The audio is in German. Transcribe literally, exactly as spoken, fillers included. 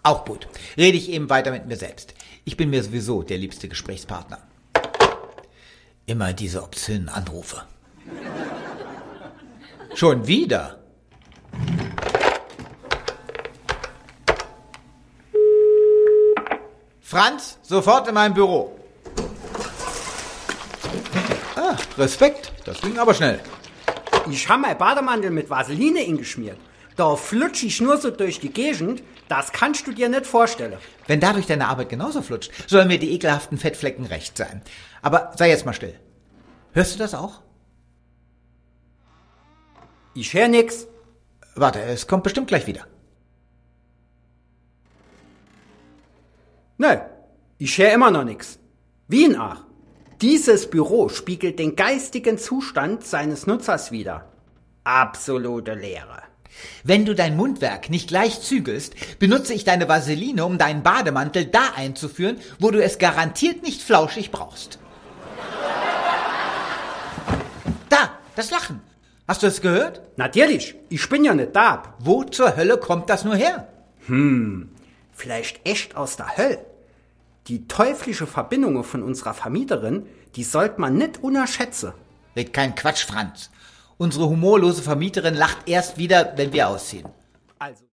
Auch gut. Rede ich eben weiter mit mir selbst. Ich bin mir sowieso der liebste Gesprächspartner. Immer diese obszönen Anrufe. Schon wieder? Franz, sofort in mein Büro. Ah, Respekt, das ging aber schnell. Ich habe mein Bademantel mit Vaseline ingeschmiert. Da flutsch ich nur so durch die Gegend, das kannst du dir nicht vorstellen. Wenn dadurch deine Arbeit genauso flutscht, sollen mir die ekelhaften Fettflecken recht sein. Aber sei jetzt mal still. Hörst du das auch? Ich hör nix. Warte, es kommt bestimmt gleich wieder. Ne, ich hör immer noch nix. Wien ach. Dieses Büro spiegelt den geistigen Zustand seines Nutzers wider. Absolute Leere. Wenn du dein Mundwerk nicht gleich zügelst, benutze ich deine Vaseline, um deinen Bademantel da einzuführen, wo du es garantiert nicht flauschig brauchst. Da, das Lachen. Hast du es gehört? Natürlich, ich bin ja nicht da. Wo zur Hölle kommt das nur her? Hm, vielleicht echt aus der Hölle. Die teuflische Verbindung von unserer Vermieterin, die sollte man nicht unterschätzen. Red kein Quatsch, Franz. Unsere humorlose Vermieterin lacht erst wieder, wenn wir ausziehen. Also